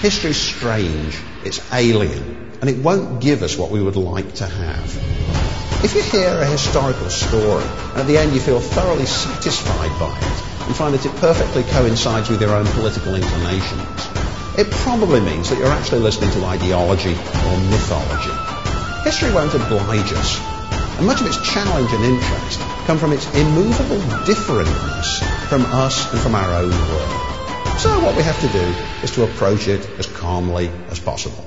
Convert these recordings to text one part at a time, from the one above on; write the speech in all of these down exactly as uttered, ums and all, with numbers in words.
History's strange, it's alien, and it won't give us what we would like to have. If you hear a historical story, and at the end you feel thoroughly satisfied by it, and find that it perfectly coincides with your own political inclinations, it probably means that you're actually listening to ideology or mythology. History won't oblige us, and much of its challenge and interest come from its immovable differentness from us and from our own world. So what we have to do is to approach it as calmly as possible.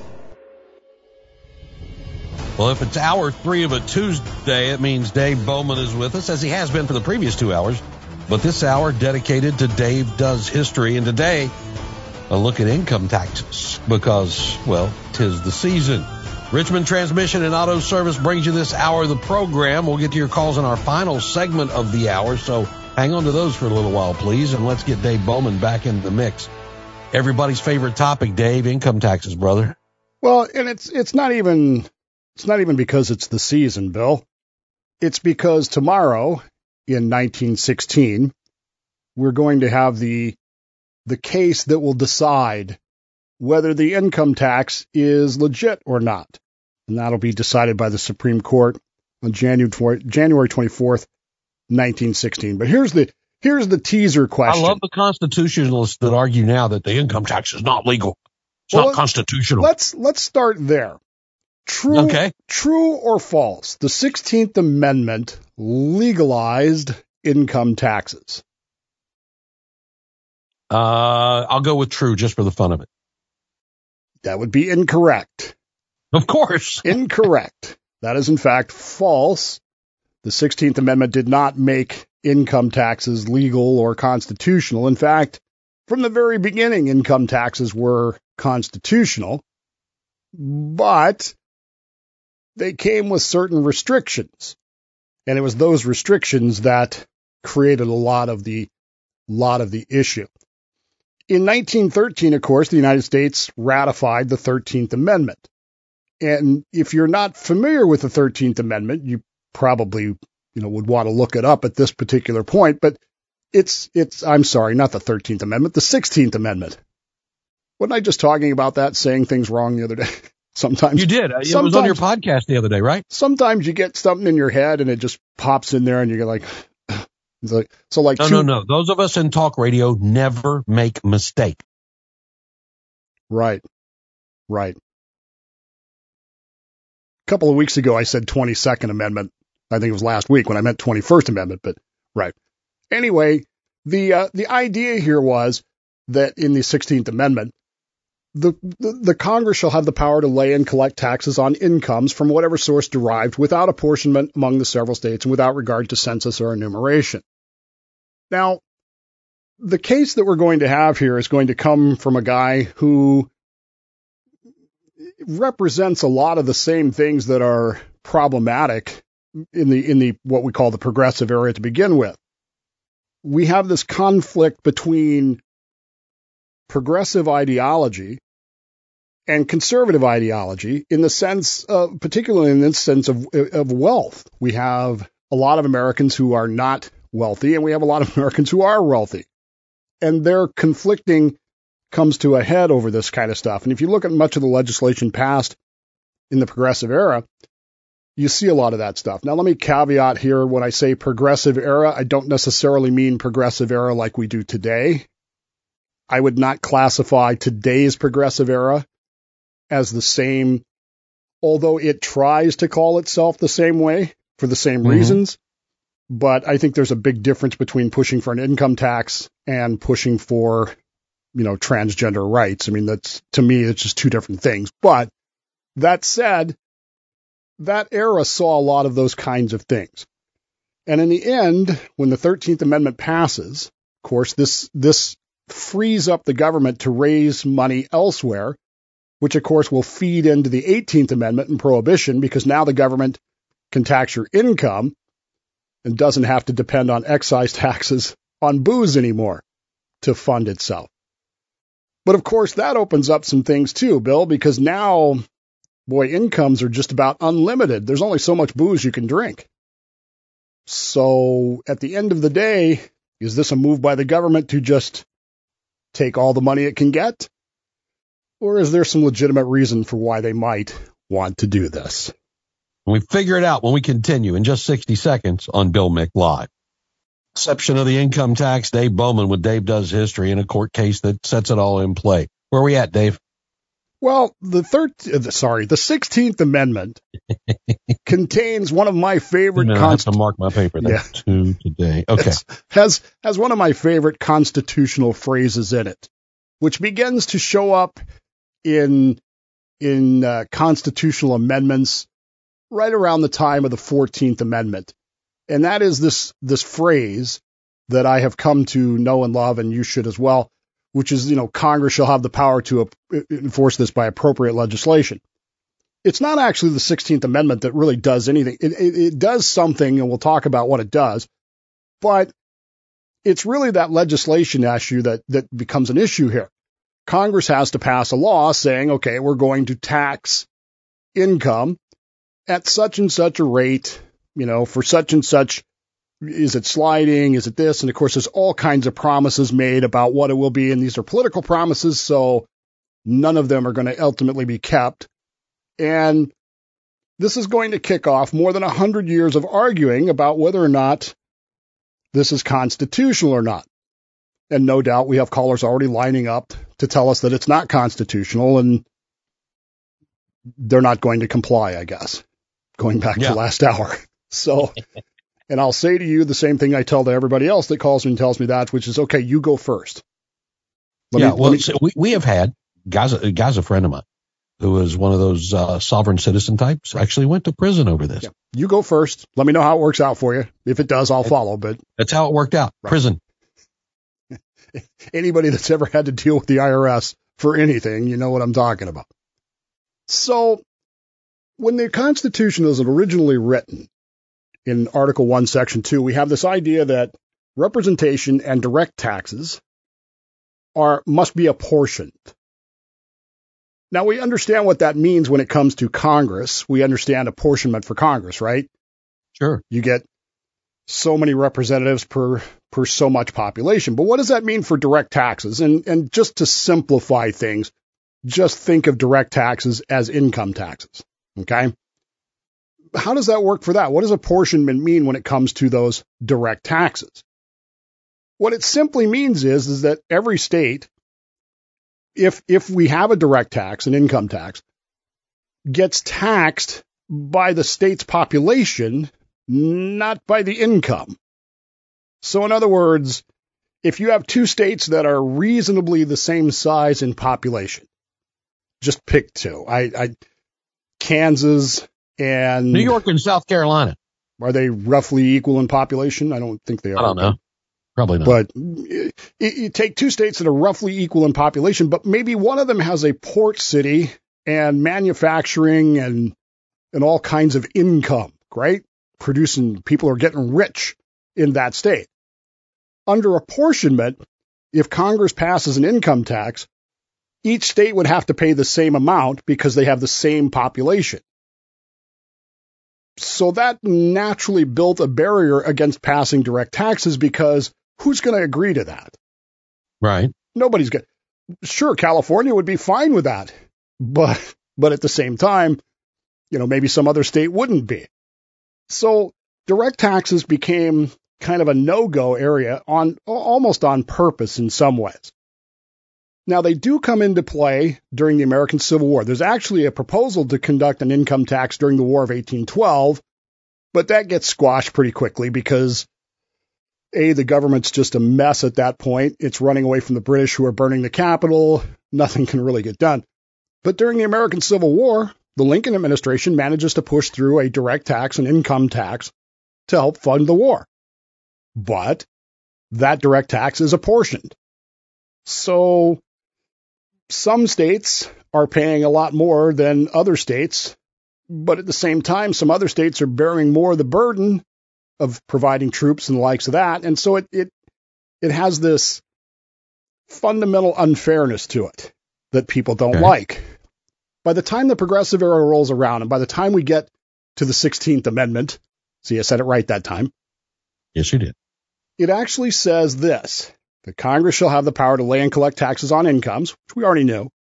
Well, if it's hour three of a Tuesday, it means Dave Bowman is with us, as he has been for the previous two hours. But this hour dedicated to Dave Does History, and today, a look at income taxes, because, well, 'tis the season. Richmond Transmission and Auto Service brings you this hour of the program. We'll get to your calls in our final segment of the hour, so hang on to those for a little while, please, and let's get Dave Bowman back into the mix. Everybody's favorite topic, Dave, income taxes, brother. Well, and it's it's not even it's not even because it's the season, Bill. It's because tomorrow, in nineteen sixteen, we're going to have the the case that will decide whether the income tax is legit or not. And that'll be decided by the Supreme Court on January twenty-fourth, nineteen sixteen. But here's the here's the teaser question. I love the constitutionalists that argue now that the income tax is not legal. It's well, not constitutional. Let's let's start there. True, okay. True or false? The sixteenth Amendment legalized income taxes. Uh, I'll go with true just for the fun of it. That would be incorrect. Of course. Incorrect. That is, in fact, false. The sixteenth Amendment did not make income taxes legal or constitutional. In fact, from the very beginning, income taxes were constitutional, but they came with certain restrictions. And it was those restrictions that created a lot of the, lot of the issue. In nineteen thirteen, of course, the United States ratified the thirteenth Amendment. And if you're not familiar with the thirteenth Amendment, you probably, you know, would want to look it up at this particular point, but it's, it's, I'm sorry, not the thirteenth Amendment, the sixteenth Amendment. Wasn't I just talking about that, saying things wrong the other day? Sometimes you did. It was on your podcast the other day, right? Sometimes you get something in your head and it just pops in there and you're like, it's like, so like, no, two, no, no. Those of us in talk radio never make mistake. Right. Right. A couple of weeks ago, I said twenty-second Amendment. I think it was last week when I meant twenty-first Amendment, but right. Anyway, the, uh, the idea here was that in the sixteenth Amendment, the, the, the Congress shall have the power to lay and collect taxes on incomes from whatever source derived without apportionment among the several states and without regard to census or enumeration. Now, the case that we're going to have here is going to come from a guy who represents a lot of the same things that are problematic in the, in the, what we call the progressive area to begin with. We have this conflict between progressive ideology and conservative ideology in the sense, uh, particularly in the sense of, of wealth. We have a lot of Americans who are not wealthy, and we have a lot of Americans who are wealthy. And their conflicting comes to a head over this kind of stuff. And if you look at much of the legislation passed in the progressive era, you see a lot of that stuff. Now, let me caveat here, when I say progressive era, I don't necessarily mean progressive era like we do today. I would not classify today's progressive era as the same, although it tries to call itself the same way for the same mm-hmm. reasons. But I think there's a big difference between pushing for an income tax and pushing for, you know, transgender rights. I mean, that's, to me, it's just two different things. But that said, that era saw a lot of those kinds of things. And in the end, when the thirteenth Amendment passes, of course, this, this frees up the government to raise money elsewhere, which of course will feed into the eighteenth Amendment and prohibition, because now the government can tax your income and doesn't have to depend on excise taxes on booze anymore to fund itself. But of course, that opens up some things too, Bill, because now, boy, incomes are just about unlimited. There's only so much booze you can drink. So at the end of the day, is this a move by the government to just take all the money it can get? Or is there some legitimate reason for why they might want to do this? We figure it out when we continue in just sixty seconds on Bill Mick Live. Exception of the income tax, Dave Bowman with Dave Does History in a court case that sets it all in play. Where are we at, Dave? Well, the third, sorry, the sixteenth Amendment contains one of my favorite. No, const- I have to mark my paper. That's yeah. two today. Okay. It's, has has one of my favorite constitutional phrases in it, which begins to show up in in uh, constitutional amendments right around the time of the fourteenth Amendment, and that is this this phrase that I have come to know and love, and you should as well, which is, you know, Congress shall have the power to uh, enforce this by appropriate legislation. It's not actually the sixteenth Amendment that really does anything. It, it, it does something, and we'll talk about what it does, but it's really that legislation issue that, that becomes an issue here. Congress has to pass a law saying, okay, we're going to tax income at such and such a rate, you know, for such and such. Is it sliding? Is it this? And of course, there's all kinds of promises made about what it will be. And these are political promises, so none of them are going to ultimately be kept. And this is going to kick off more than one hundred years of arguing about whether or not this is constitutional or not. And no doubt we have callers already lining up to tell us that it's not constitutional, and they're not going to comply, I guess, going back yeah. to last hour. So... And I'll say to you the same thing I tell to everybody else that calls me and tells me that, which is, okay, you go first. Let yeah, me, well, me... So we, we have had, guys, a guy's a friend of mine who was one of those uh, sovereign citizen types, actually went to prison over this. Yeah. You go first. Let me know how it works out for you. If it does, I'll follow. But that's how it worked out. Right. Prison. Anybody that's ever had to deal with the I R S for anything, you know what I'm talking about. So when the Constitution was originally written, in Article one, Section two, we have this idea that representation and direct taxes are must be apportioned. Now, we understand what that means when it comes to Congress. We understand apportionment for Congress, right? Sure. You get so many representatives per per so much population. But what does that mean for direct taxes? And and just to simplify things, just think of direct taxes as income taxes, okay? How does that work for that? What does apportionment mean when it comes to those direct taxes? What it simply means is, is that every state, if if we have a direct tax, an income tax, gets taxed by the state's population, not by the income. So in other words, if you have two states that are reasonably the same size in population, just pick two. I, I Kansas and New York and South Carolina. Are they roughly equal in population? I don't think they are. I don't know. Probably not. But you, you take two states that are roughly equal in population, but maybe one of them has a port city and manufacturing and and all kinds of income, right? Producing, people are getting rich in that state. Under apportionment, if Congress passes an income tax, each state would have to pay the same amount because they have the same population. So that naturally built a barrier against passing direct taxes, because who's going to agree to that? Right. Nobody's going to. Sure, California would be fine with that, but but at the same time, you know, maybe some other state wouldn't be. So direct taxes became kind of a no-go area on almost on purpose in some ways. Now, they do come into play during the American Civil War. There's actually a proposal to conduct an income tax during the War of eighteen twelve, but that gets squashed pretty quickly because, A, the government's just a mess at that point. It's running away from the British, who are burning the Capitol. Nothing can really get done. But during the American Civil War, the Lincoln administration manages to push through a direct tax, an income tax, to help fund the war. But that direct tax is apportioned. So some states are paying a lot more than other states, but at the same time, some other states are bearing more of the burden of providing troops and the likes of that. And so it it it has this fundamental unfairness to it that people don't okay. like. By the time the progressive era rolls around, and by the time we get to the sixteenth Amendment, see, I said it right that time. Yes, you did. It actually says this: the Congress shall have the power to lay and collect taxes on incomes, which we already knew,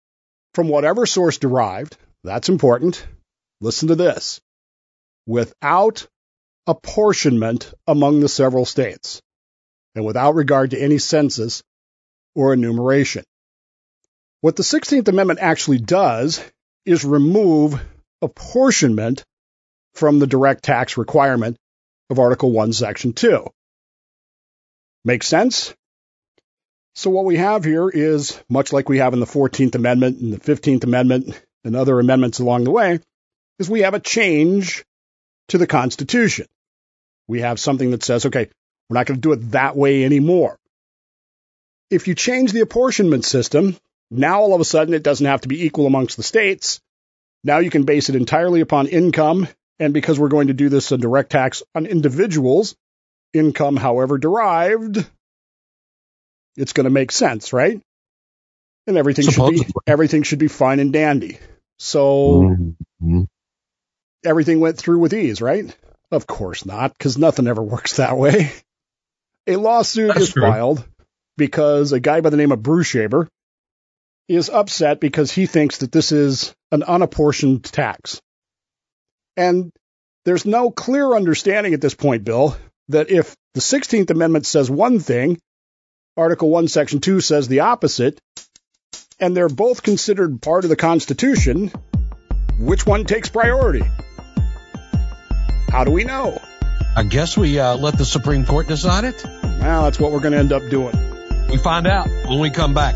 from whatever source derived, that's important, listen to this, without apportionment among the several states, and without regard to any census or enumeration. What the sixteenth Amendment actually does is remove apportionment from the direct tax requirement of Article one, Section two. Make sense? So what we have here is, much like we have in the fourteenth Amendment and the fifteenth Amendment and other amendments along the way, is we have a change to the Constitution. We have something that says, okay, we're not going to do it that way anymore. If you change the apportionment system, now all of a sudden it doesn't have to be equal amongst the states. Now you can base it entirely upon income, and because we're going to do this on direct tax on individuals, income however derived, it's going to make sense, right? And everything should be everything should be fine and dandy. So mm-hmm. everything went through with ease, right? Of course not, because nothing ever works that way. A lawsuit That's is true. filed because a guy by the name of Brushaber is upset because he thinks that this is an unapportioned tax. And there's no clear understanding at this point, Bill, that if the sixteenth Amendment says one thing, Article one, Section two says the opposite, and they're both considered part of the Constitution, which one takes priority? How do we know? I guess we uh, let the Supreme Court decide it. Well, that's what we're going to end up doing. We find out when we come back.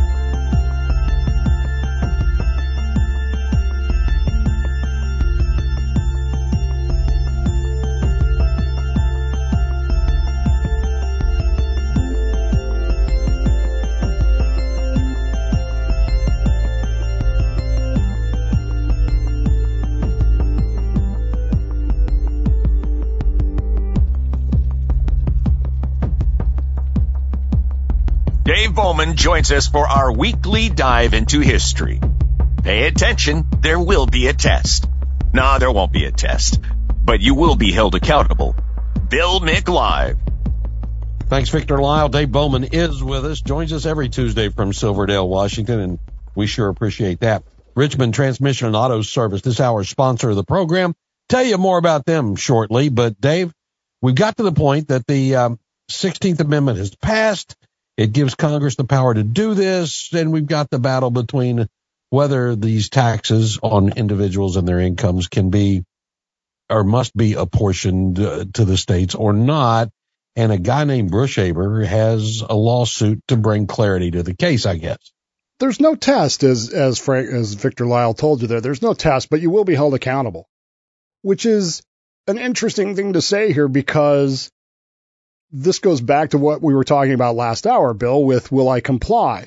Dave Bowman joins us for our weekly dive into history. Pay attention, there will be a test. Nah, there won't be a test, but you will be held accountable. Bill Mick Live. Thanks, Victor Lyle. Dave Bowman is with us, joins us every Tuesday from Silverdale, Washington, and we sure appreciate that. Richmond Transmission and Auto Service, this hour's sponsor of the program. Tell you more about them shortly, but Dave, we've got to the point that the um, sixteenth Amendment has passed. It gives Congress the power to do this, and we've got the battle between whether these taxes on individuals and their incomes can be or must be apportioned uh, to the states or not. And a guy named Brushaber has a lawsuit to bring clarity to the case, I guess. There's no test, as as Frank, as Victor Lyle told you there. There's no test, but you will be held accountable, which is an interesting thing to say here because this goes back to what we were talking about last hour, Bill, with will I comply?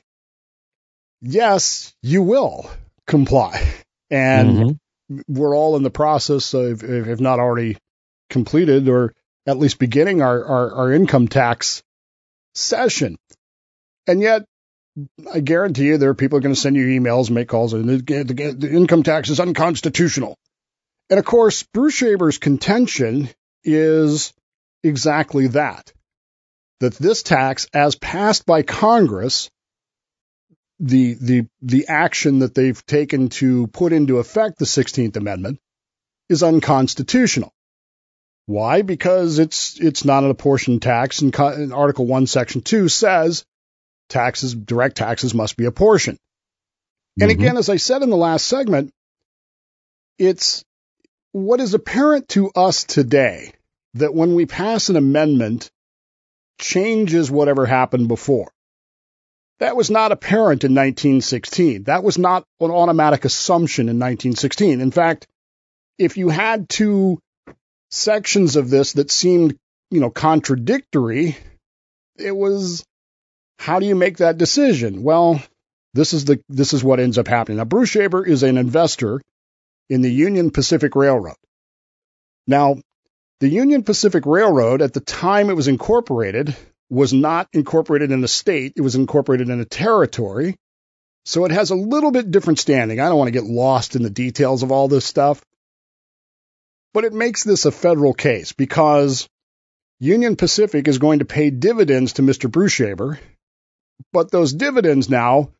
Yes, you will comply. And mm-hmm. we're all in the process of, if not already completed, or at least beginning our, our, our income tax session. And yet, I guarantee you there are people who are going to send you emails, make calls, and the, the, the income tax is unconstitutional. And of course, Brushaber's contention is exactly that, that this tax, as passed by Congress, the the the action that they've taken to put into effect the sixteenth Amendment, is unconstitutional. Why? Because it's it's not an apportioned tax, and, and Article one, Section two says taxes, direct taxes must be apportioned. Mm-hmm. And again, as I said in the last segment, it's what is apparent to us today that when we pass an amendment, changes whatever happened before. That was not apparent in nineteen sixteen. That was not an automatic assumption in nineteen sixteen. In fact, if you had two sections of this that seemed, you know, contradictory, it was, how do you make that decision? Well, this is the this is what ends up happening. Now, Brushaber is an investor in the Union Pacific Railroad. Now, the Union Pacific Railroad, at the time it was incorporated, was not incorporated in a state. It was incorporated in a territory. So it has a little bit different standing. I don't want to get lost in the details of all this stuff. But it makes this a federal case because Union Pacific is going to pay dividends to Mister Brushaber. But those dividends now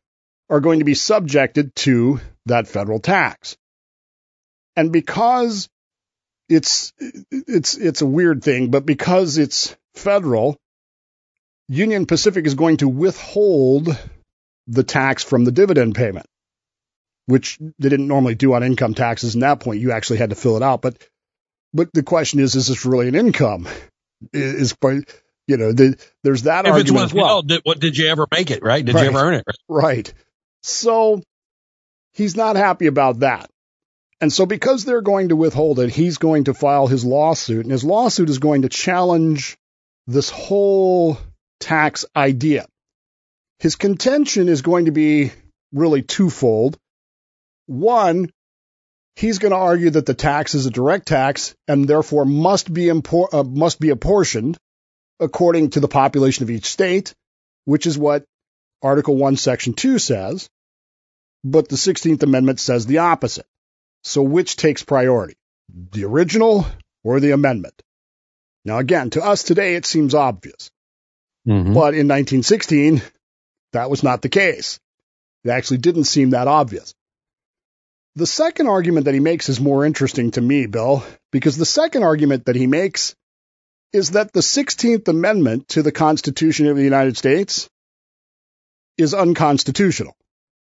are going to be subjected to that federal tax. And because it's it's it's a weird thing, but because it's federal, Union Pacific is going to withhold the tax from the dividend payment, which they didn't normally do on income taxes. In that point, you actually had to fill it out. But but the question is, is this really an income? Is, you know, the, there's that if argument it's as well. Did, what did you ever make it? Right? Did right. you ever earn it? Right. So he's not happy about that. And so because they're going to withhold it, he's going to file his lawsuit, and his lawsuit is going to challenge this whole tax idea. His contention is going to be really twofold. One, he's going to argue that the tax is a direct tax and therefore must be impor- uh, must be apportioned according to the population of each state, which is what Article one, Section two says. But the sixteenth Amendment says the opposite. So which takes priority, the original or the amendment? Now, again, to us today, it seems obvious. Mm-hmm. But in nineteen sixteen, that was not the case. It actually didn't seem that obvious. The second argument that he makes is more interesting to me, Bill, because the second argument that he makes is that the sixteenth Amendment to the Constitution of the United States is unconstitutional.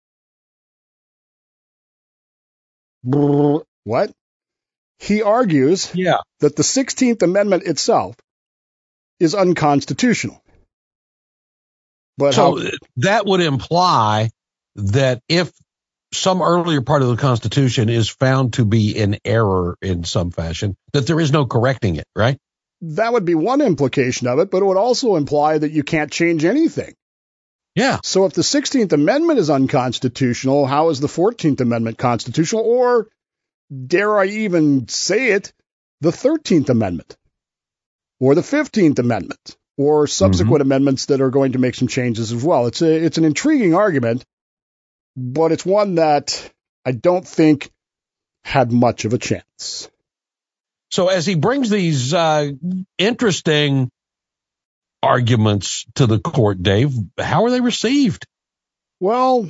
What? He argues yeah. that the sixteenth Amendment itself is unconstitutional. But so how, that would imply that if some earlier part of the Constitution is found to be in error in some fashion, that there is no correcting it, right? That would be one implication of it, but it would also imply that you can't change anything. Yeah. So if the sixteenth Amendment is unconstitutional, how is the fourteenth Amendment constitutional? Or, dare I even say it, the thirteenth Amendment or the fifteenth Amendment or subsequent mm-hmm. amendments that are going to make some changes as well. It's a, it's an intriguing argument, but it's one that I don't think had much of a chance. So as he brings these uh, interesting arguments to the court, Dave, how are they received? Well,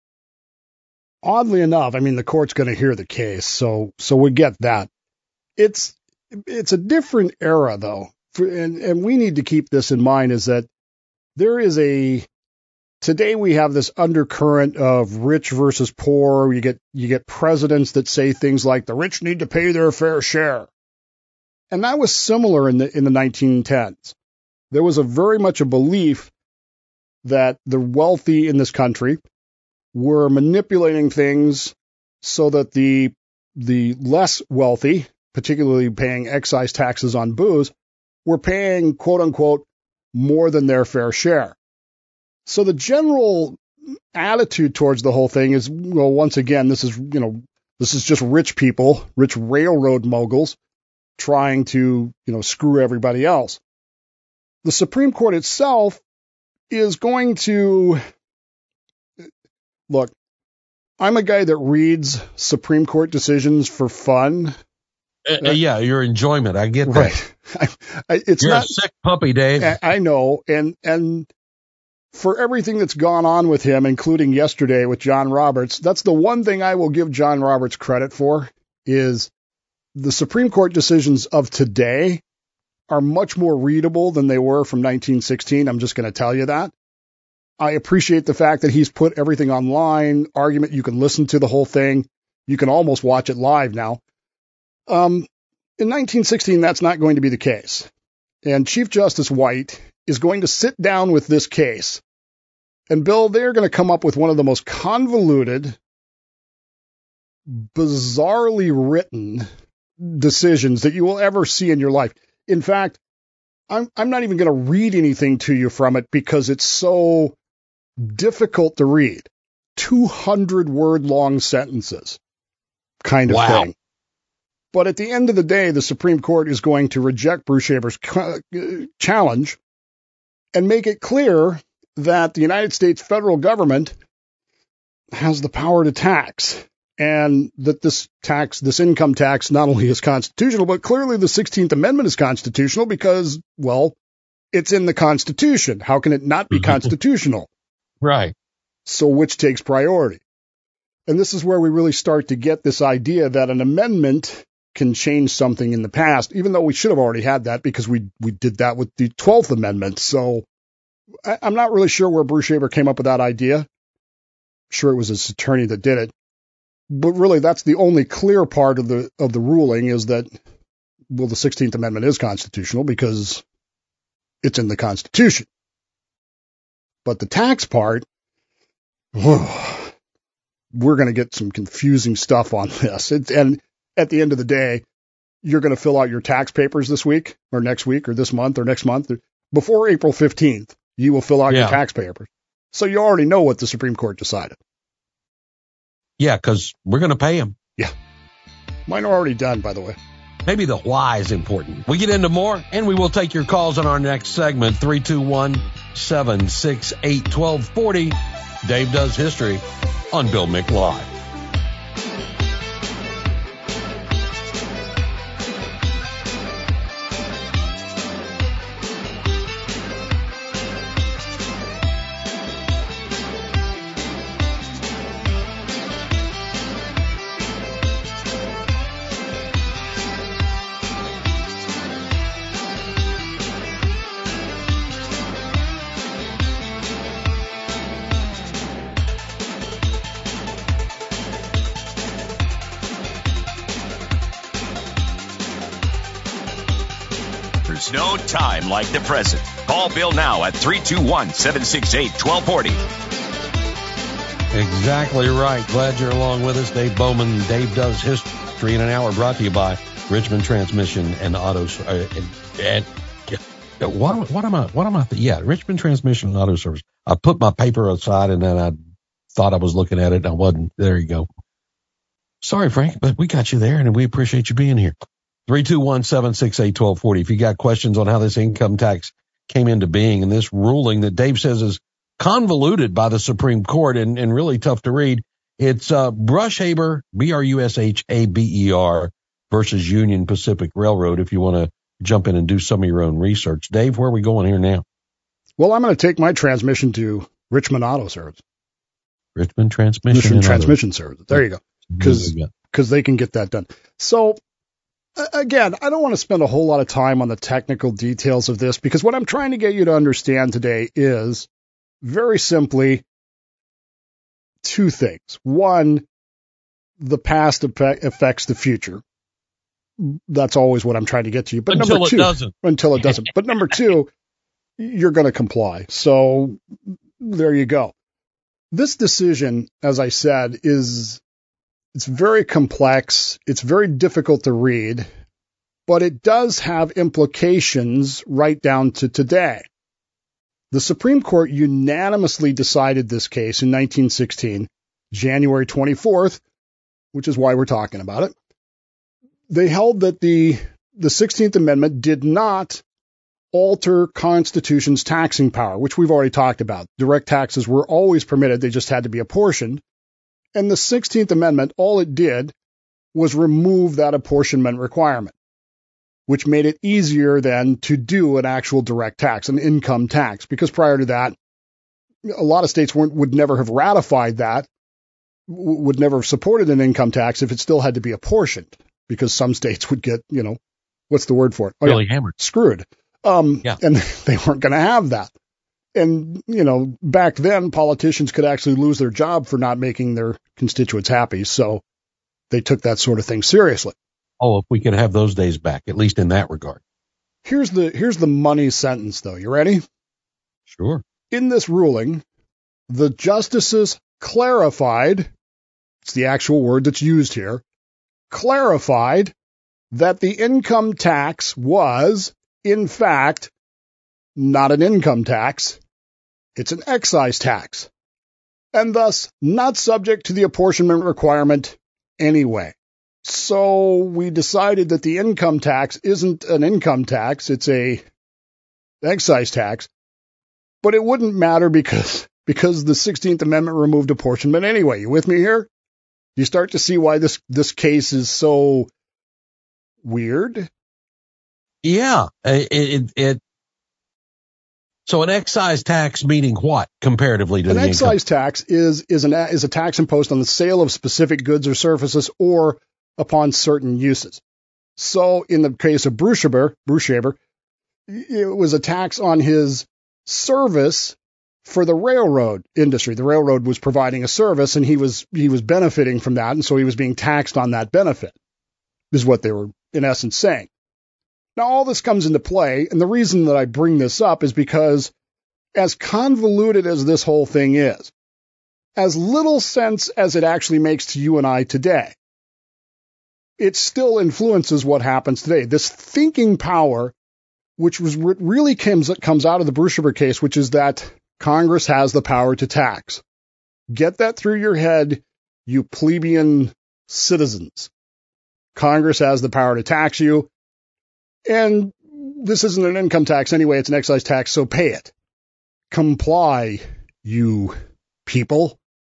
oddly enough, I mean, the court's going to hear the case, so so we get that. It's it's a different era, though, for, and, and we need to keep this in mind, is that there is a, today we have this undercurrent of rich versus poor. You get you get presidents that say things like the rich need to pay their fair share. And that was similar in the in the nineteen tens. There was a very much a belief that the wealthy in this country were manipulating things so that the the less wealthy, particularly paying excise taxes on booze, were paying, quote unquote, more than their fair share. So the general attitude towards the whole thing is, well, once again, this is, you know, this is just rich people, rich railroad moguls trying to, you know, screw everybody else. The Supreme Court itself is going to, look, I'm a guy that reads Supreme Court decisions for fun. Uh, yeah, your enjoyment. I get that. Right. I, I, it's You're not, a sick puppy, Dave. I, I know. And, and for everything that's gone on with him, including yesterday with John Roberts, that's the one thing I will give John Roberts credit for, is the Supreme Court decisions of today are much more readable than they were from nineteen sixteen. I'm just going to tell you that. I appreciate the fact that he's put everything online, argument. You can listen to the whole thing. You can almost watch it live now. Um, in nineteen sixteen, that's not going to be the case. And Chief Justice White is going to sit down with this case. And Bill, they're going to come up with one of the most convoluted, bizarrely written decisions that you will ever see in your life. In fact, I'm, I'm not even going to read anything to you from it because it's so difficult to read. two hundred word long sentences kind of wow. thing. But at the end of the day, the Supreme Court is going to reject Bruce Shaber's challenge and make it clear that the United States federal government has the power to tax, and that this tax, this income tax, not only is constitutional, but clearly the sixteenth Amendment is constitutional because, well, it's in the Constitution. How can it not be constitutional? Right. So which takes priority? And this is where we really start to get this idea that an amendment can change something in the past, even though we should have already had that because we we did that with the twelfth Amendment. So I, I'm not really sure where Bruce Shaber came up with that idea. I'm sure it was his attorney that did it. But really, that's the only clear part of the of the ruling is that, well, the sixteenth Amendment is constitutional because it's in the Constitution. But the tax part, oh, we're going to get some confusing stuff on this. It, and at the end of the day, you're going to fill out your tax papers this week or next week or this month or next month. Before April fifteenth, you will fill out yeah. your tax papers. So you already know what the Supreme Court decided. Yeah, because we're going to pay them. Yeah. Mine are already done, by the way. Maybe the why is important. We get into more, and we will take your calls in our next segment, three two one, seven six eight, one two four zero. Dave Does History on Bill Mick Live. No time like the present. Call Bill now at three two one, seven six eight, one two four zero. Exactly right. Glad you're along with us. Dave Bowman, Dave Does History in an hour, brought to you by Richmond Transmission and Auto. Uh, and, and, what, what am I? What am I? Yeah, Richmond Transmission and Auto Service. I put my paper aside and then I thought I was looking at it and I wasn't. There you go. Sorry, Frank, but we got you there and we appreciate you being here. three two one, seven six eight, one two four zero. If you got questions on how this income tax came into being and this ruling that Dave says is convoluted by the Supreme Court and, and really tough to read, it's uh, Brushaber, B R U S H A B E R versus Union Pacific Railroad if you want to jump in and do some of your own research. Dave, where are we going here now? Well, I'm going to take my transmission to Richmond Auto Service. Richmond Transmission Richmond Transmission Service. There you go. Because because they can get that done. So, again, I don't want to spend a whole lot of time on the technical details of this because what I'm trying to get you to understand today is very simply two things. One, the past affects the future. That's always what I'm trying to get to you. But until number two, it doesn't. Until it doesn't. But number two, you're going to comply. So there you go. This decision, as I said, is it's very complex. It's very difficult to read, but it does have implications right down to today. The Supreme Court unanimously decided this case in nineteen sixteen, January twenty-fourth, which is why we're talking about it. They held that the, the sixteenth Amendment did not alter Constitution's taxing power, which we've already talked about. Direct taxes were always permitted. They just had to be apportioned. And the sixteenth Amendment, all it did was remove that apportionment requirement, which made it easier then to do an actual direct tax, an income tax, because prior to that, a lot of states weren't, would never have ratified that, would never have supported an income tax if it still had to be apportioned, because some states would get, you know, what's the word for it? Oh, really yeah, hammered. Screwed. Um, yeah. And they weren't going to have that. And, you know, back then, politicians could actually lose their job for not making their constituents happy. So they took that sort of thing seriously. Oh, if we could have those days back, at least in that regard. Here's the here's the money sentence, though. You ready? Sure. In this ruling, the justices clarified, it's the actual word that's used here, clarified that the income tax was, in fact, not an income tax. It's an excise tax, and thus not subject to the apportionment requirement anyway. So we decided that the income tax isn't an income tax, it's a excise tax, but it wouldn't matter because because the sixteenth Amendment removed apportionment anyway. You with me here? You start to see why this, this case is so weird? Yeah, it, it, it So an excise tax meaning what comparatively to An the excise income? tax is is an is a tax imposed on the sale of specific goods or services or upon certain uses. So in the case of Bruchaber, Bruchaber, it was a tax on his service for the railroad industry. The railroad was providing a service, and he was he was benefiting from that, and so he was being taxed on that benefit, is what they were in essence saying. Now, all this comes into play, and the reason that I bring this up is because, as convoluted as this whole thing is, as little sense as it actually makes to you and I today, it still influences what happens today. This thinking power, which was really comes, comes out of the Bruchaber case, which is that Congress has the power to tax. Get that through your head, you plebeian citizens. Congress has the power to tax you. And this isn't an income tax anyway, it's an excise tax, so pay it. Comply, you people.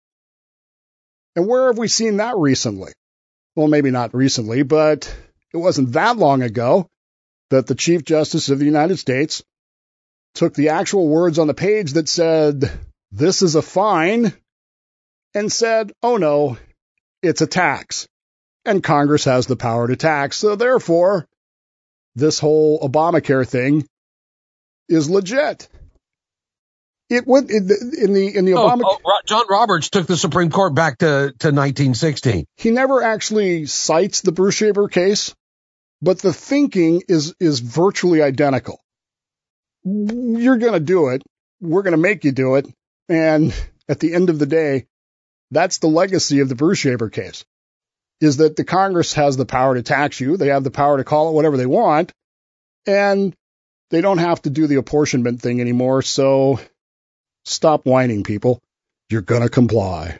And where have we seen that recently? Well, maybe not recently, but it wasn't that long ago that the Chief Justice of the United States took the actual words on the page that said, "This is a fine," and said, "Oh no, it's a tax." And Congress has the power to tax, so therefore, this whole Obamacare thing is legit. It would in the in the, in the oh, Obama. Oh, John Roberts took the Supreme Court back to, to nineteen sixteen. He never actually cites the Bruchaber case, but the thinking is is virtually identical. You're going to do it. We're going to make you do it. And at the end of the day, that's the legacy of the Bruchaber case. Is that the Congress has the power to tax you. They have the power to call it whatever they want. And they don't have to do the apportionment thing anymore. So stop whining, people. You're going to comply.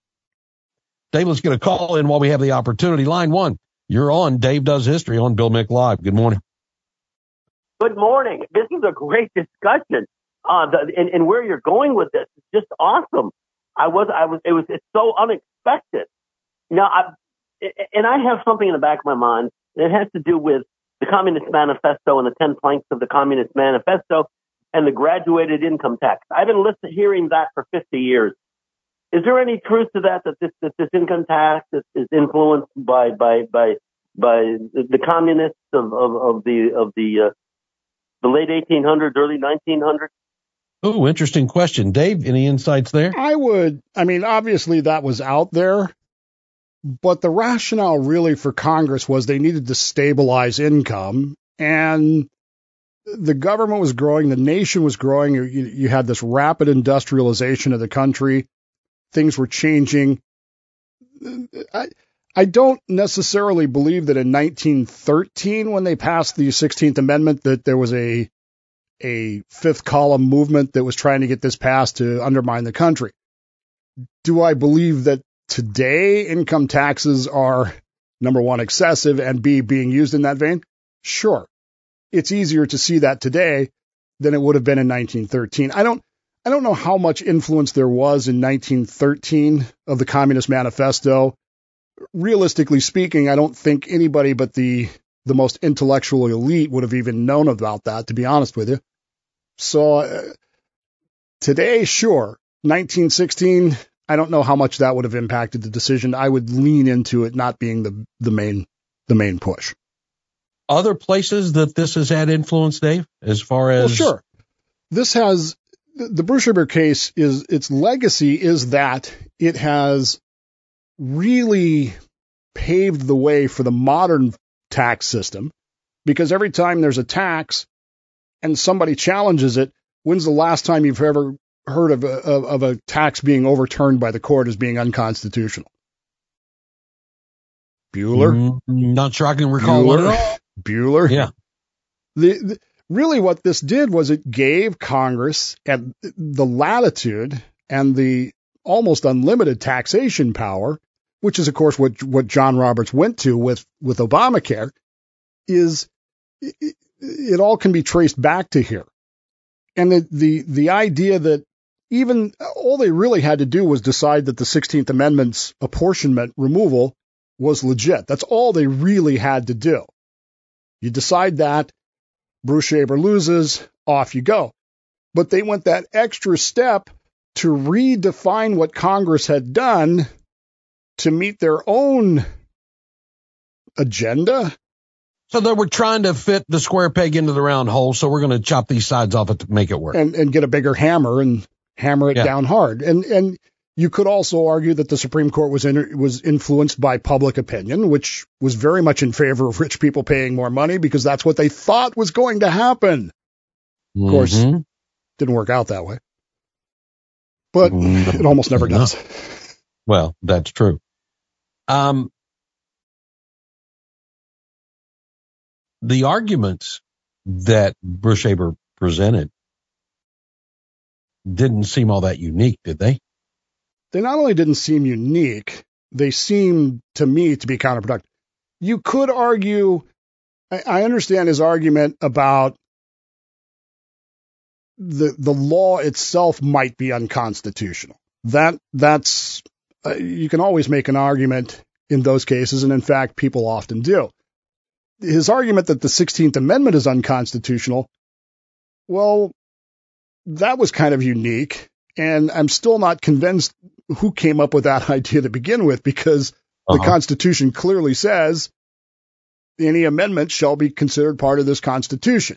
Dave, let's get a call in while we have the opportunity. Line one, you're on Dave Does History on Bill Mick Live. Good morning. Good morning. This is a great discussion. Uh, the, and, and where you're going with this is just awesome. I was, I was, it was, it's so unexpected. Now, I, and I have something in the back of my mind that has to do with the Communist Manifesto and the ten planks of the Communist Manifesto and the graduated income tax. I've been listening, hearing that for fifty years. Is there any truth to that, that this, that this income tax is, is influenced by, by, by, by the, the communists of, of, of the, of the, uh, the late eighteen hundreds, early nineteen hundreds? Oh, interesting question. Dave, any insights there? I would, I mean, obviously that was out there. But the rationale really for Congress was they needed to stabilize income, and the government was growing, the nation was growing. You, you had this rapid industrialization of the country. Things were changing. I, I don't necessarily believe that in nineteen thirteen, when they passed the sixteenth Amendment, that there was a, a fifth column movement that was trying to get this passed to undermine the country. Do I believe that today income taxes are, number one, excessive, and B, being used in that vein? Sure. It's easier to see that today than it would have been in nineteen thirteen. I don't I don't know how much influence there was in nineteen thirteen of the Communist Manifesto. Realistically speaking, I don't think anybody but the the most intellectual elite would have even known about that, to be honest with you. So uh, today, sure. nineteen sixteen, I don't know how much that would have impacted the decision. I would lean into it not being the, the main the main push. Other places that this has had influence, Dave, as far as... Well, sure. This has... The Bruchaber case, is its legacy is that it has really paved the way for the modern tax system, because every time there's a tax and somebody challenges it, when's the last time you've ever heard of a, of, of a tax being overturned by the court as being unconstitutional? Bueller? Mm, not sure I can recall Bueller? one at all. Bueller? Yeah. The, the, really what this did was it gave Congress and the latitude and the almost unlimited taxation power, which is, of course, what what John Roberts went to with, with Obamacare, is it, it all can be traced back to here. And the, the, the idea that even all they really had to do was decide that the sixteenth Amendment's apportionment removal was legit. That's all they really had to do. You decide that, Bruchaber loses, off you go. but they went that extra step to redefine what Congress had done to meet their own agenda. So they were trying to fit the square peg into the round hole, so we're going to chop these sides off it to make it work. And, and get a bigger hammer and hammer it yeah. down hard. And and you could also argue that the Supreme Court was in, was influenced by public opinion, which was very much in favor of rich people paying more money because that's what they thought was going to happen. Of mm-hmm. course, didn't work out that way. But mm-hmm. it almost never does. Well, that's true. Um, the arguments that Brushaber presented didn't seem all that unique, did they? They not only didn't seem unique, they seemed to me to be counterproductive. You could argue, I, I understand his argument about the the law itself might be unconstitutional. That that's uh, you can always make an argument in those cases, and in fact, people often do. His argument that the sixteenth Amendment is unconstitutional, well, that was kind of unique, and I'm still not convinced who came up with that idea to begin with, because uh-huh. the Constitution clearly says any amendment shall be considered part of this Constitution.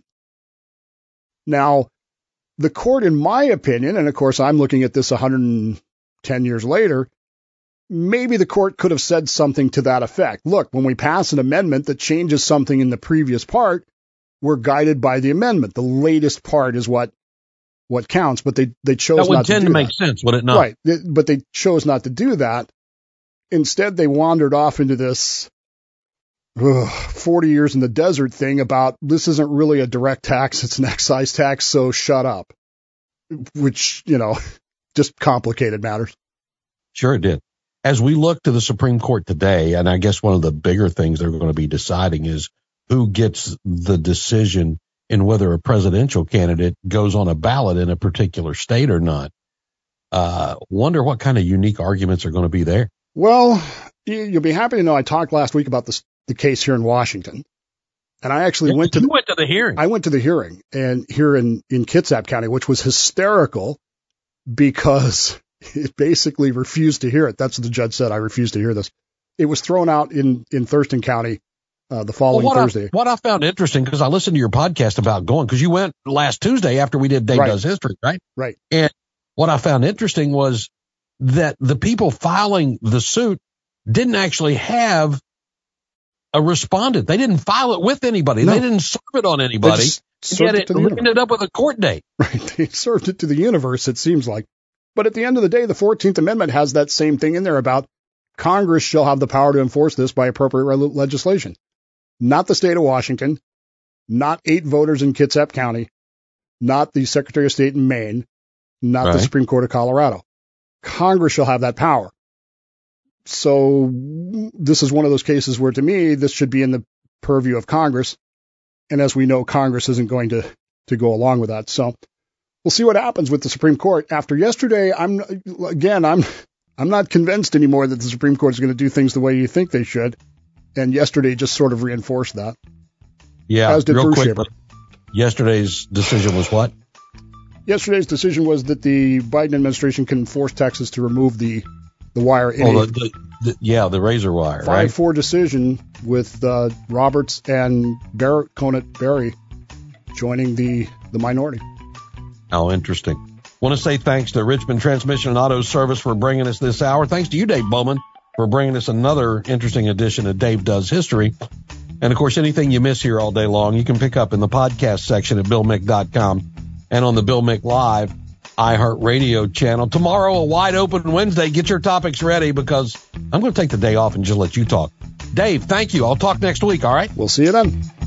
Now, the court, in my opinion, and of course I'm looking at this one hundred ten years later, maybe the court could have said something to that effect. Look, when we pass an amendment that changes something in the previous part, we're guided by the amendment. The latest part is what what counts, but they, they chose not to do that. That would tend to make sense, would it not? Right, but they chose not to do that. Instead, they wandered off into this ugh, forty years in the desert thing about this isn't really a direct tax, it's an excise tax, so shut up. Which, you know, just complicated matters. Sure it did. As we look to the Supreme Court today, and I guess one of the bigger things they're going to be deciding is who gets the decision in whether a presidential candidate goes on a ballot in a particular state or not. Uh, wonder what kind of unique arguments are going to be there. Well, you'll be happy to know I talked last week about this, the case here in Washington. And I actually yeah, went to you the, went to the hearing. I went to the hearing and here in, in Kitsap County, which was hysterical because it basically refused to hear it. That's what the judge said. I refuse to hear this. It was thrown out in, in Thurston County uh, the following well, what Thursday. I, what I found interesting, because I listened to your podcast about going, because you went last Tuesday after we did Dave right. Does History, right? Right. And what I found interesting was that the people filing the suit didn't actually have a respondent. They didn't file it with anybody. No. They didn't serve it on anybody. Yet it, it ended up with a court date. Right. They served it to the universe, it seems like. But at the end of the day, the fourteenth Amendment has that same thing in there about Congress shall have the power to enforce this by appropriate re- legislation. Not the state of Washington, not eight voters in Kitsap County, not the Secretary of State in Maine, not right. the Supreme Court of Colorado. Congress shall have that power. So this is one of those cases where, to me, this should be in the purview of Congress. And as we know, Congress isn't going to, to go along with that. So we'll see what happens with the Supreme Court. After yesterday, I'm again, I'm I'm not convinced anymore that the Supreme Court is going to do things the way you think they should. And yesterday just sort of reinforced that. Yeah, as did real Bruce quick. Yesterday's decision was what? Yesterday's decision was that the Biden administration can force Texas to remove the the wire. In oh, a the, the, the, yeah, the razor wire, five, right? five four decision with uh, Roberts and Bar- Conant Berry joining the, the minority. How interesting. Want to say thanks to Richmond Transmission and Auto Service for bringing us this hour. Thanks to you, Dave Bowman, for bringing us another interesting edition of Dave Does History. And, of course, anything you miss here all day long, you can pick up in the podcast section at bill mick dot com and on the Bill Mick Live iHeartRadio channel. Tomorrow, a wide open Wednesday. Get your topics ready because I'm going to take the day off and just let you talk. Dave, thank you. I'll talk next week, all right? We'll see you then.